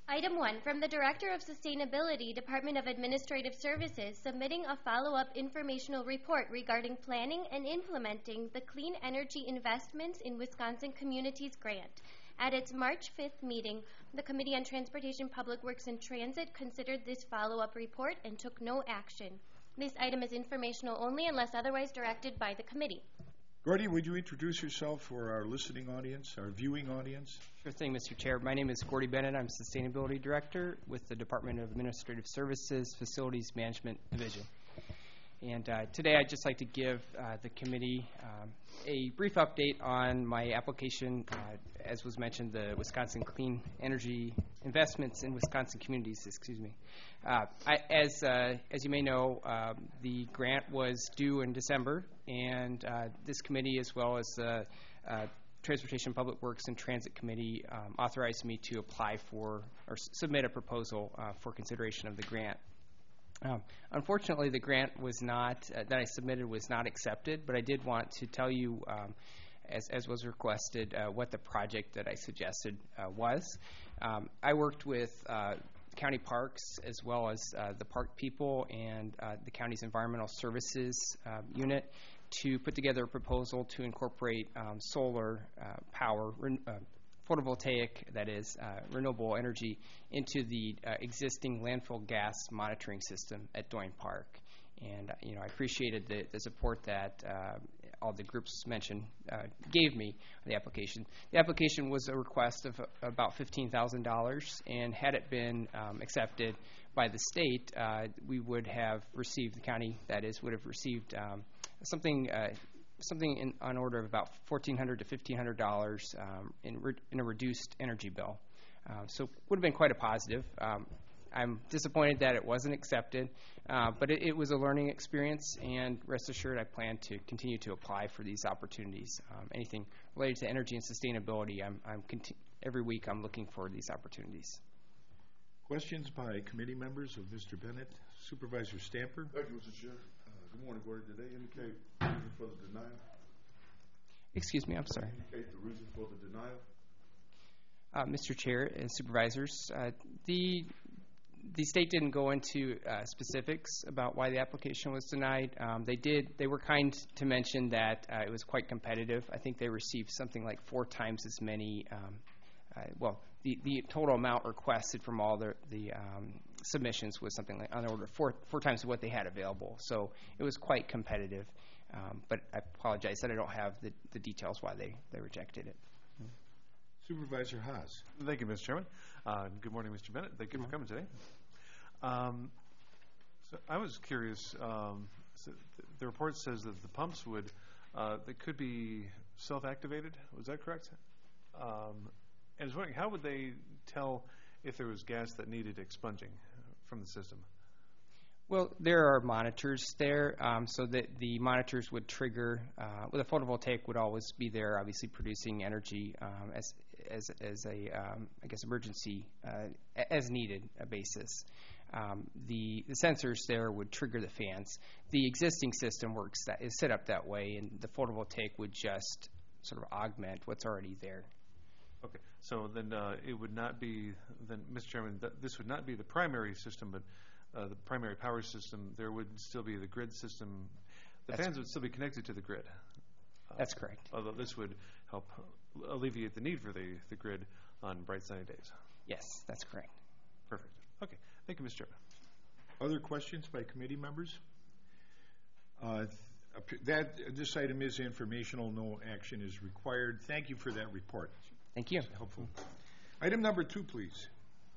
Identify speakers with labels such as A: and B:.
A: Item 1, from the Director of Sustainability, Department of Administrative Services, submitting a follow-up informational report regarding planning and implementing the Clean Energy Investments in Wisconsin Communities Grant. At its March 5th meeting, the Committee on Transportation, Public Works, and Transit considered this follow-up report and took no action. This item is informational only unless otherwise directed by the committee.
B: Gordy, would you introduce yourself for our listening audience, our viewing audience?
C: Sure thing, Mr. Chair. My name is Gordy Bennett. I'm Sustainability Director with the Department of Administrative Services Facilities Management Division. And today I'd just like to give the committee a brief update on my application, as was mentioned, the Wisconsin Clean Energy Investments in Wisconsin Communities, as you may know, the grant was due in December, and this committee, as well as the Transportation, Public Works, and Transit Committee, authorized me to apply for or submit a proposal for consideration of the grant. Unfortunately, the grant was not that I submitted was not accepted, but I did want to tell you, as was requested, what the project that I suggested was. I worked with county parks as well as the park people and the county's environmental services unit to put together a proposal to incorporate solar power, photovoltaic, that is, renewable energy, into the existing landfill gas monitoring system at Doyne Park. And, I appreciated the support that all the groups mentioned gave me on the application. The application was a request of about $15,000, and had it been accepted by the state, we would have received, the county, that is, would have received something on order of about $1,400 to $1,500 in a reduced energy bill. So it would have been quite a positive. I'm disappointed that it wasn't accepted, but it was a learning experience, and rest assured I plan to continue to apply for these opportunities. Anything related to energy and sustainability, every week I'm looking for these opportunities.
B: Questions by committee members of Mr. Bennett? Supervisor Stamper?
D: Thank you, Mr. Chair. Good morning, Gordy. Did they indicate the reason for the denial?
C: Excuse me, I'm sorry.
D: Did they indicate the reason for the denial?
C: Mr. Chair and supervisors, the state didn't go into specifics about why the application was denied. They were kind to mention that it was quite competitive. I think they received something like 4 times as many. The total amount requested from all the submissions was something like on the order of four times what they had available. So it was quite competitive. But I apologize that I don't have the details why they rejected it.
B: Supervisor Haas.
E: Thank you, Mr. Chairman. Good morning, Mr. Bennett. Thank you for coming today. So I was curious. So the report says that the pumps they could be self-activated. Was that correct? And I was wondering, how would they tell if there was gas that needed expunging from the system?
C: Well, there are monitors there, so that the monitors would trigger. The photovoltaic would always be there, obviously producing energy as a emergency as needed basis. The sensors there would trigger the fans. The existing system is set up that way, and the photovoltaic would just sort of augment what's already there.
E: Okay, so then it would not be, Mr. Chairman, this would not be the primary system, but the primary power system. There would still be the grid system. The fans would still be connected to the grid.
C: That's correct.
E: Although this would help alleviate the need for the grid on bright sunny days.
C: Yes, that's correct.
E: Perfect. Okay, thank you, Mr. Chairman.
B: Other questions by committee members? This item is informational. No action is required. Thank you for that report.
C: Thank you.
B: Helpful. Item number 2, please.